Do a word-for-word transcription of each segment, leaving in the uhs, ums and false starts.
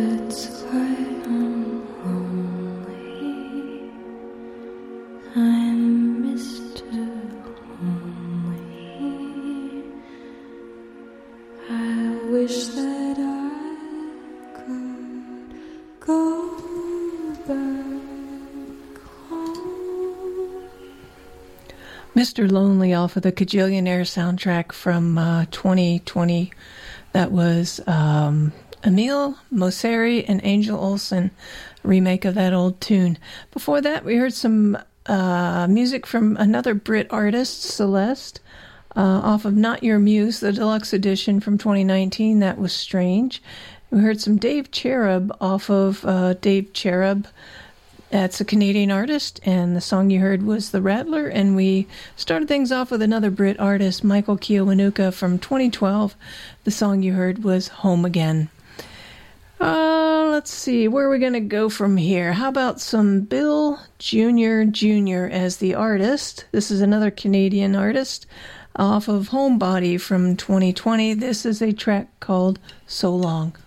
Mister Lonely off of the Kajillionaire soundtrack from uh, twenty twenty. That was um, Emil Mosseri and Angel Olsen, remake of that old tune. Before that, we heard some uh, music from another Brit artist, Celeste, uh, off of Not Your Muse, the deluxe edition from twenty nineteen. That was Strange. We heard some Dave Cherub off of uh, Dave Cherub. That's a Canadian artist, and the song you heard was The Rattler, and we started things off with another Brit artist, Michael Kiwanuka from twenty twelve. The song you heard was Home Again. Uh, let's see, where are we going to go from here? How about some Bill Junior Junior as the artist? This is another Canadian artist off of Homebody from twenty twenty. This is a track called So Long.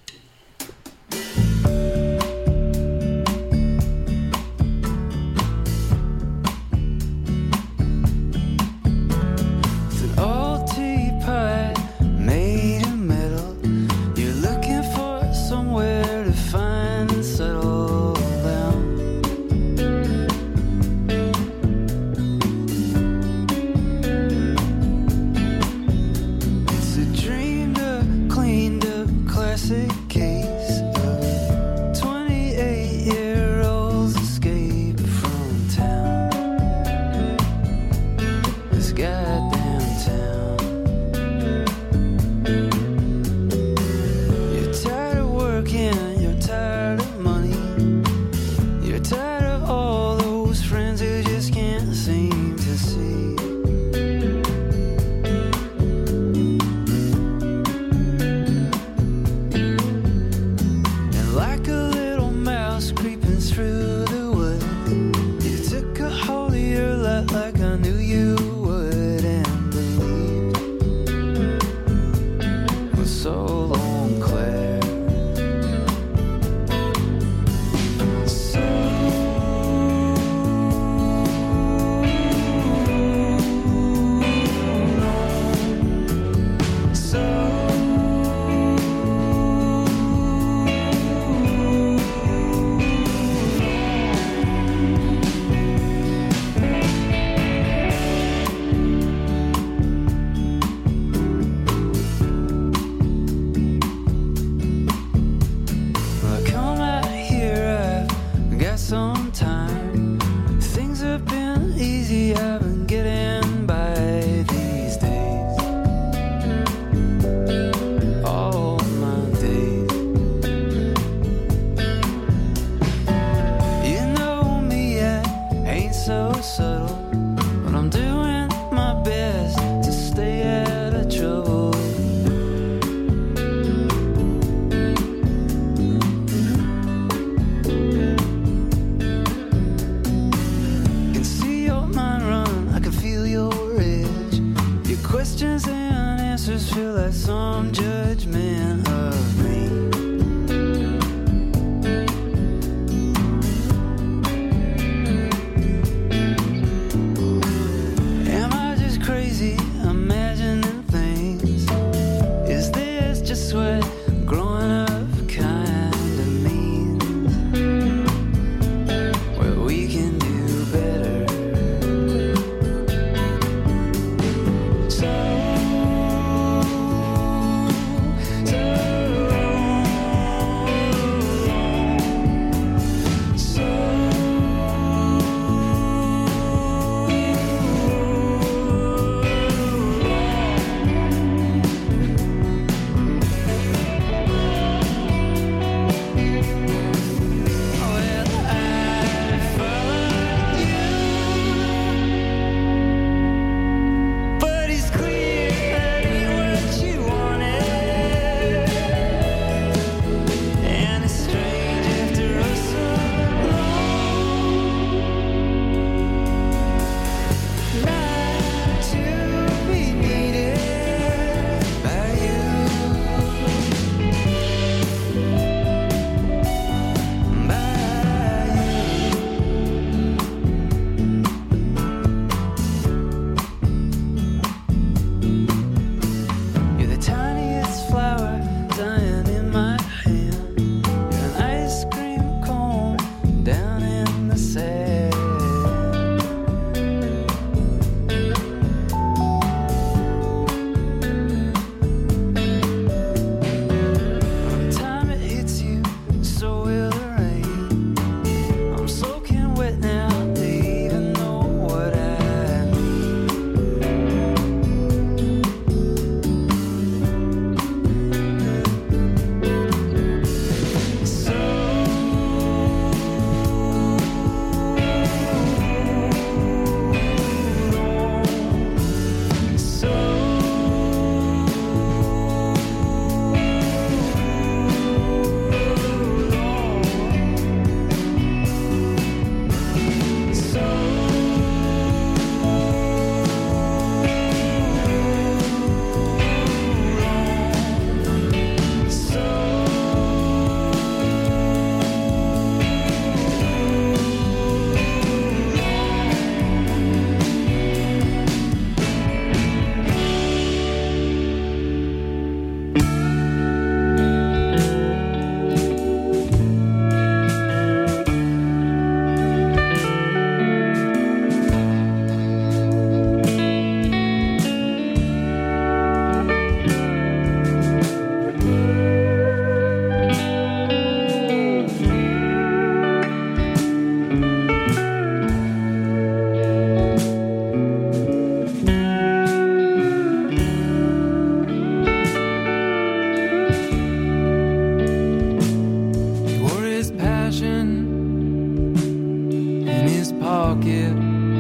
pocket.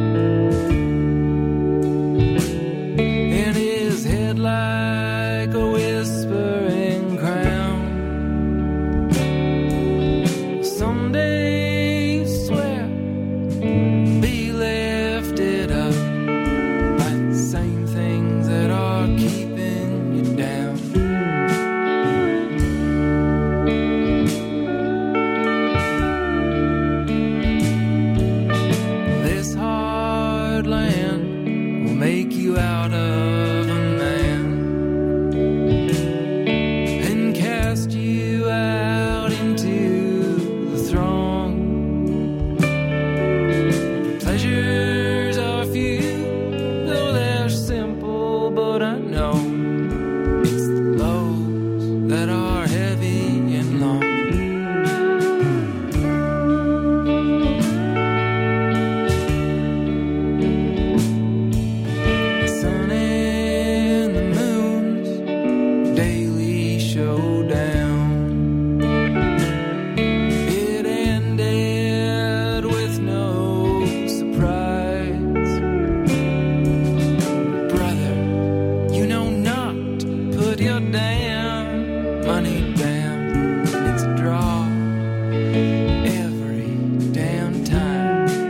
In his head like a whispering crown. Someday, swear, be lifted up by the same things that are keeping you down. This hard land will make you out of a man and cast you out into the throng. Pleasures are few, though they're simple, but I know it's the lows that are heavy and long. The sun and the moon's daily showdown. It ended with no surprise. Brother, you know not to put your damn money down. It's a draw every damn time.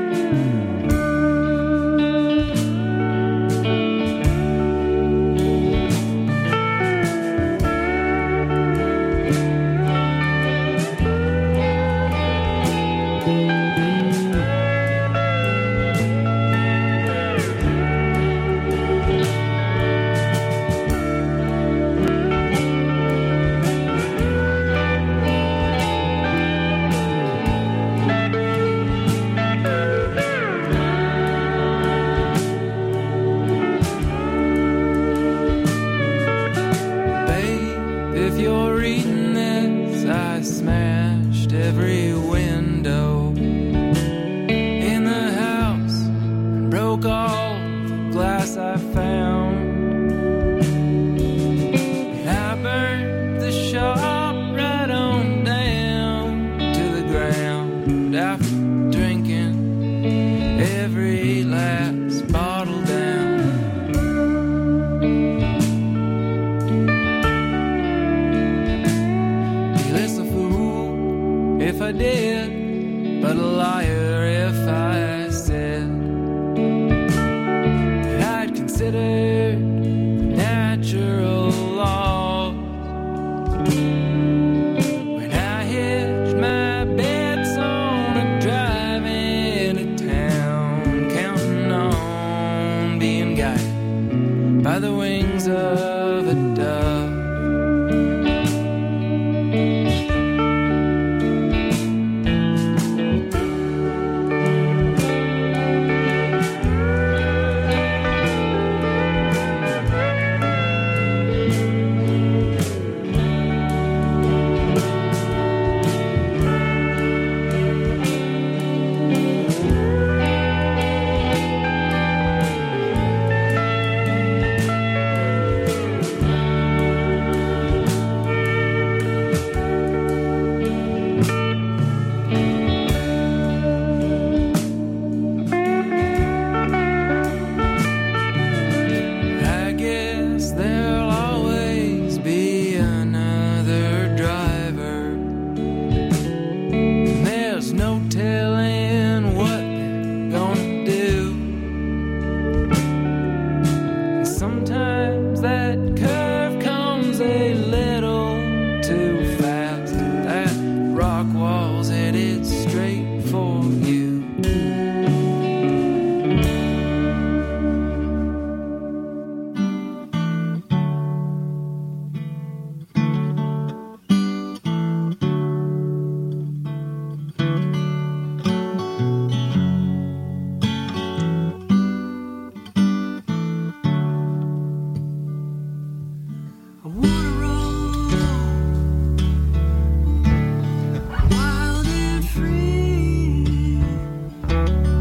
Babe, if you're reading this, I smashed every window in the house and broke all the glass I found. And I burned the shop right on down to the ground after drinking every last bottle down. Be less a fool if I did, but a liar if I said that I'd considered natural laws when I hitched my bets on a drive into town, counting on being guided by the wings of a dove. I guess there'll always be another driver. There's no telling what they're gonna do. And sometimes that curve comes a little too fast. That rock wall's headed straight for you. I wanna roll wild and free.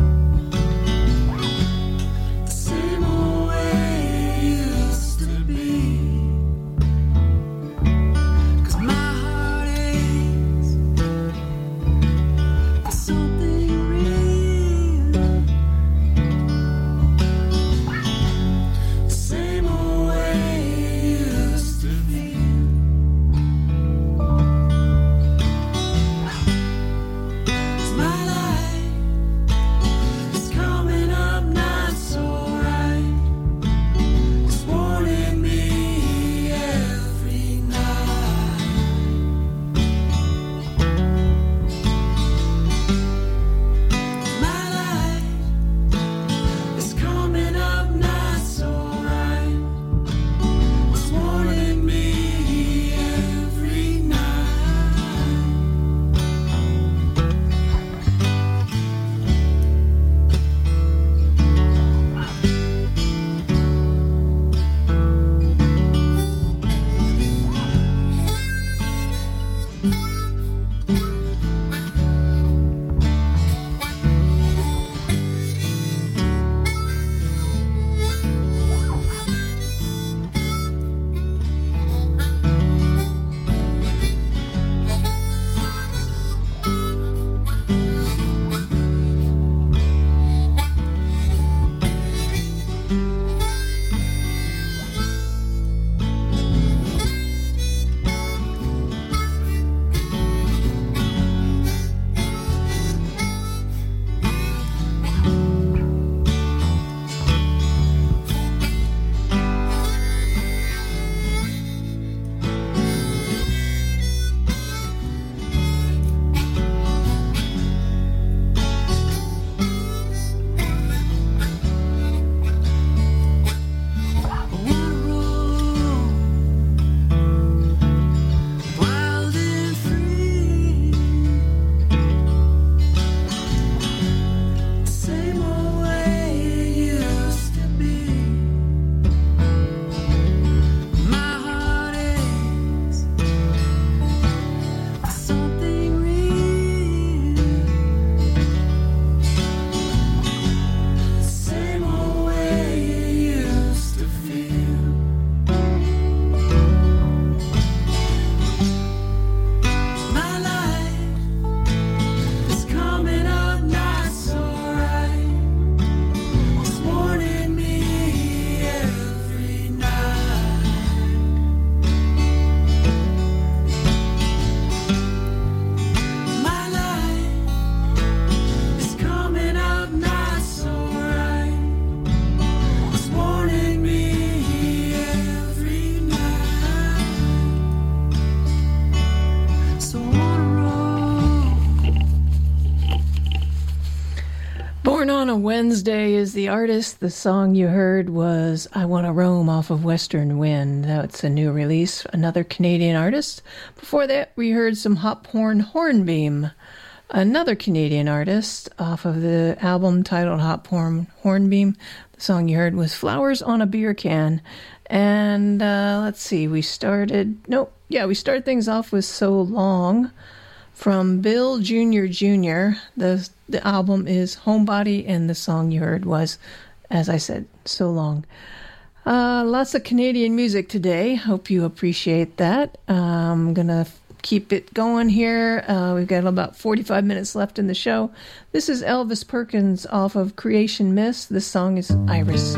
Born on a Wednesday is the artist. The song you heard was I Want to Roam off of Western Wind. That's a new release, another Canadian artist. Before that, we heard some Hop Horn Hornbeam, another Canadian artist, off of the album titled Hop Horn Hornbeam. The song you heard was Flowers on a Beer Can. And uh, let's see, we started, nope, yeah, we started things off with So Long from Bill Junior Junior The the album is Homebody, and the song you heard was, as I said, So Long. Uh, lots of Canadian music today. Hope you appreciate that. Uh, I'm going to keep it going here. Uh, we've got about forty-five minutes left in the show. This is Elvis Perkins off of Creation Mist. This song is Iris.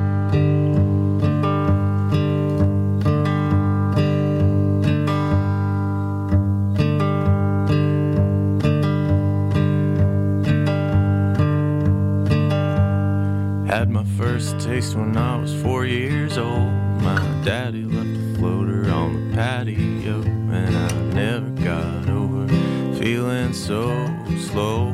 Had my first taste when I was four years old. My daddy left a floater on the patio, and I never got over feeling so slow.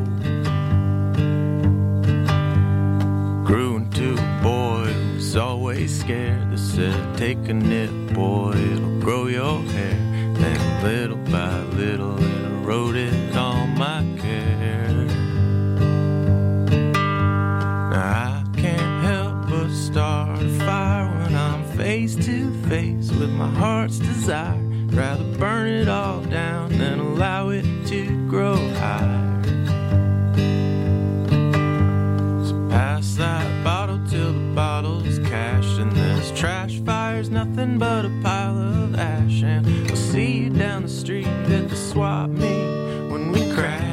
Grew into a boy who was always scared. They said, take a nip, boy, it'll grow your hair. Then little by little it eroded all my care. Now I can't help but start a fire when I'm face to face with my heart's desire. Rather burn it all down than allow it to grow higher. So pass that bottle till the bottle's cashed, and this trash fire's nothing but a pile of ash. And I'll see you down the street at the swap meet when we crash.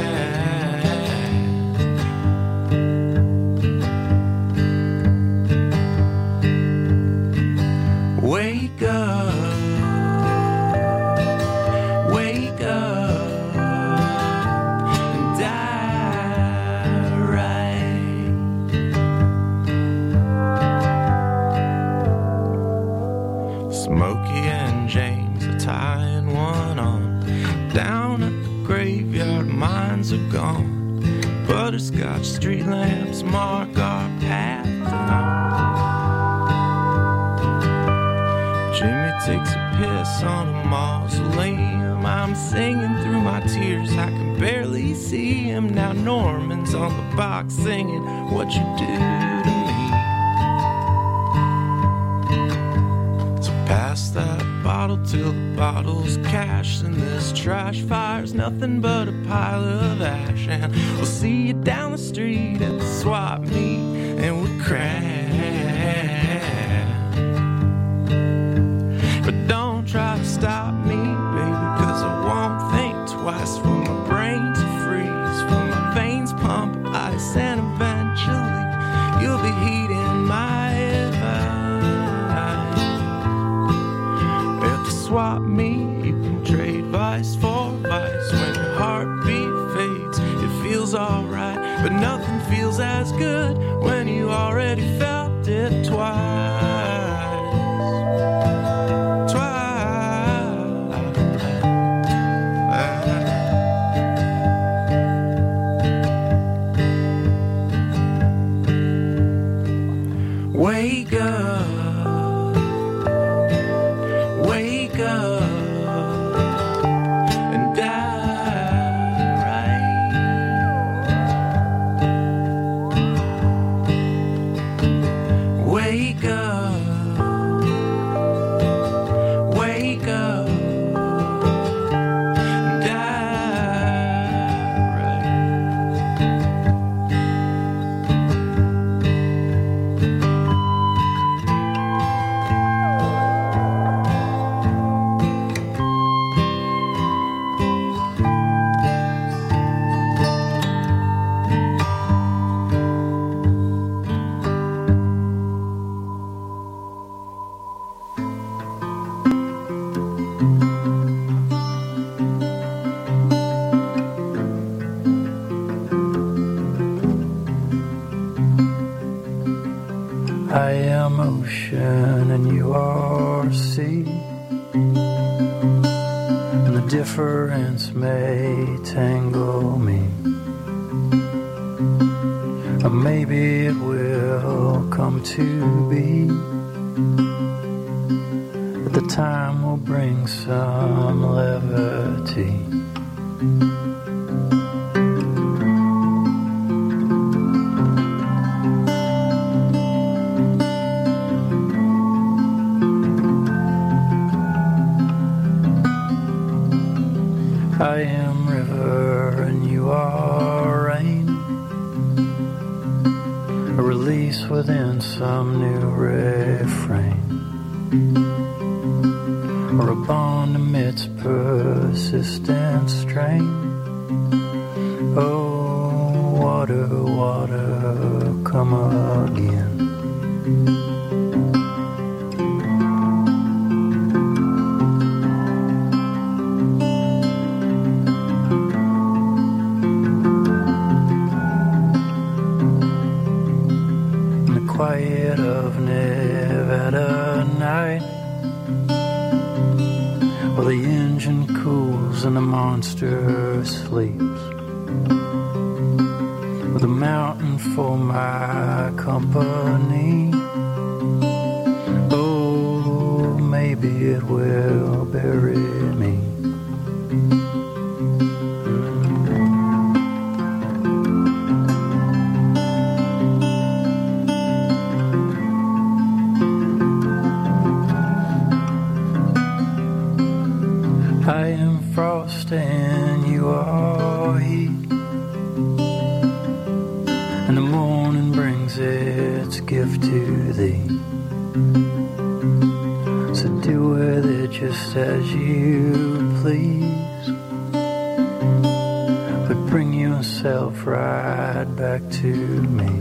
Wake up, wake up, and die right. Smokey and James are tying one on. Down at the graveyard, mines are gone. Butterscotch street lamps mark our path down. Jimmy takes a piss on a mausoleum. I'm singing through my tears, I can barely see him. Now Norman's on the box singing, what you do to me. So pass that bottle till the bottle's cashed, and this trash fire's nothing but a pile of ash. And we'll see you down the street at the swap meet, and we'll crash. But don't try to stop me, baby, cause I won't think twice. For my brain to freeze, for my veins pump ice, and eventually you'll be heating my advice. At the swap meet, you can trade vice for vice. When your heartbeat fades, it feels alright, but nothing feels as good when you already felt it twice. Wake up, wake up, and die right. Wake up, wake up, and die right. I am ocean and you are sea, and the difference may tangle me. Or maybe it will come to be that the time will bring some levity. I am river and you are rain, a release within some new refrain, or a bond amidst persistent strain. Oh, water, water, come again. Quiet of Nevada night, while the engine cools and the monster sleeps, with a mountain for my company. Oh, maybe it will bury me. I am frost and you are heat, and the morning brings its gift to thee. So do with it just as you please, but bring yourself right back to me.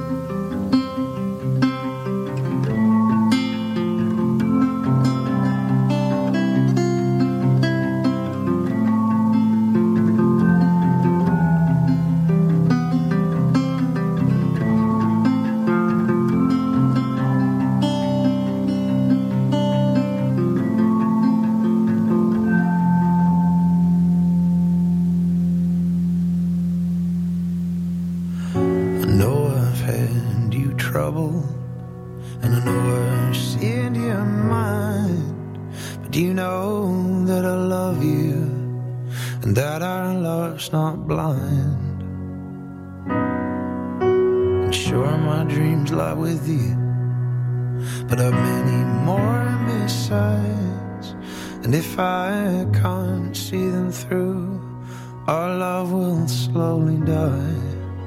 Not blind, and sure my dreams lie with you, but I've many more besides, and if I can't see them through, our love will slowly die.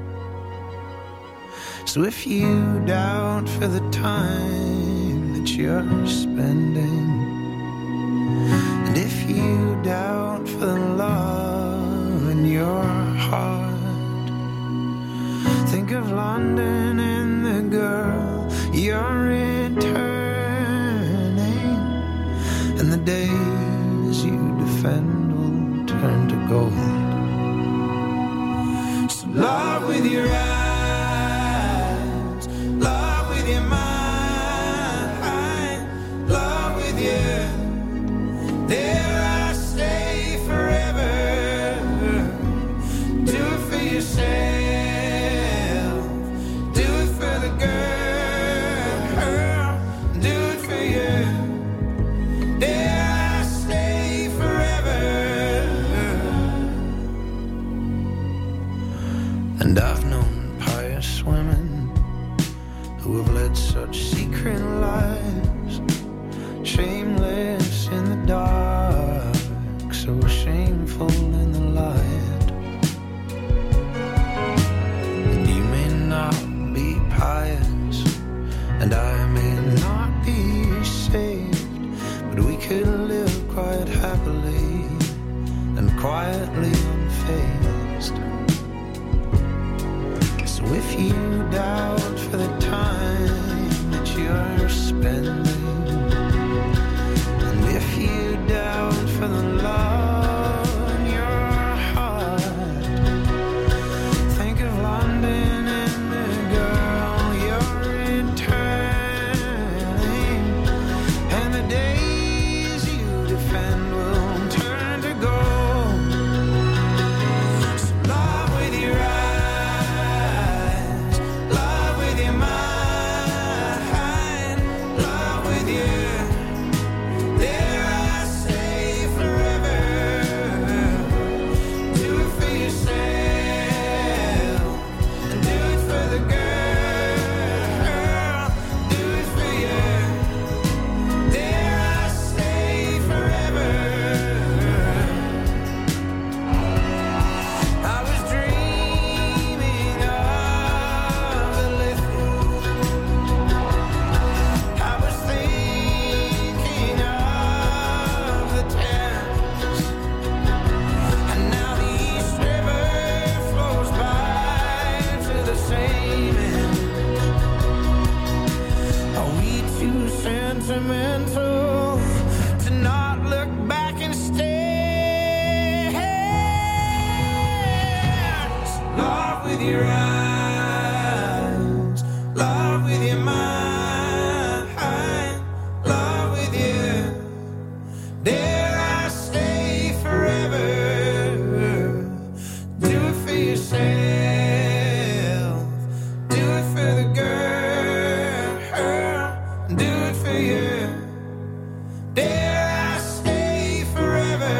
So if you doubt for the time that you're spending, and if you doubt for the love in your heart, think of London and the girl you're returning, and the days you defend will turn to gold. So love with your eyes, love with your mind, love with you. There I stay forever. Do it for yourself, do it for the girl, do it for you. There I stay forever. And I've known pious women who have led such secret lives, shameless in the dark, so shameful in the light. And you may not be pious, and I may not be saved, but we could live quite happily and quietly unfazed. So if you doubt for the time that you're spending, and if you doubt for the love in your heart, think of London and the girl you're returning, and the days you defend will turn to gold. So love with your eyes, your eyes, love with your mind, love with you. Dare I stay forever? Do it for yourself, do it for the girl, do it for you. Dare I stay forever?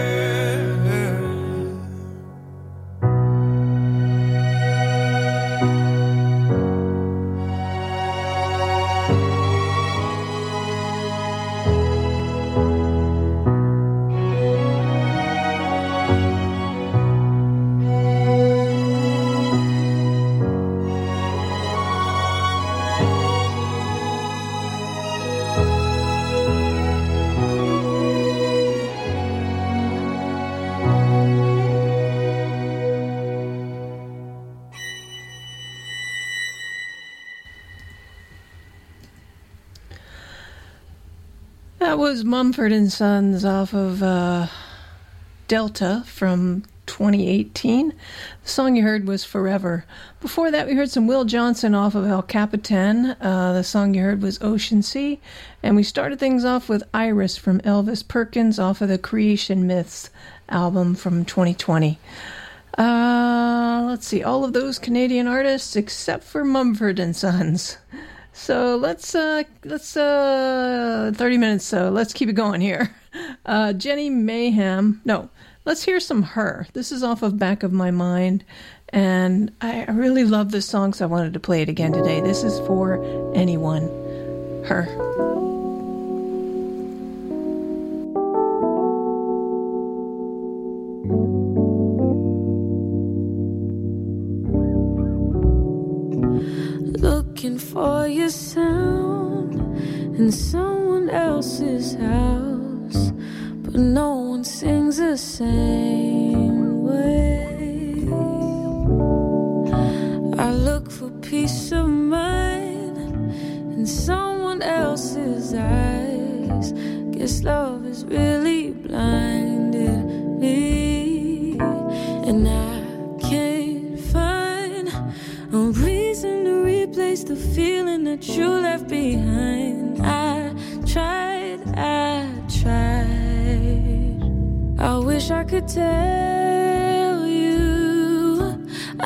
That was Mumford and Sons off of uh, Delta from twenty eighteen. The song you heard was Forever. Before that, we heard some Will Johnson off of El Capitan. Uh, the song you heard was Ocean Sea. And we started things off with Iris from Elvis Perkins off of the Creation Myths album from twenty twenty. Uh, let's see, all of those Canadian artists except for Mumford and Sons. So let's, uh, let's, uh, thirty minutes, so let's keep it going here. Uh, Jenny Mayhem, no, let's hear some Her. This is off of Back of My Mind, and I really love this song, so I wanted to play it again today. This is for anyone. Her. Looking for your sound in someone else's house, but no one sings the same way. I look for peace of mind in someone else's eyes. Guess love has really blinded me, and I can't find a reason to replace the feeling that you left behind. I tried, I tried. I wish I could tell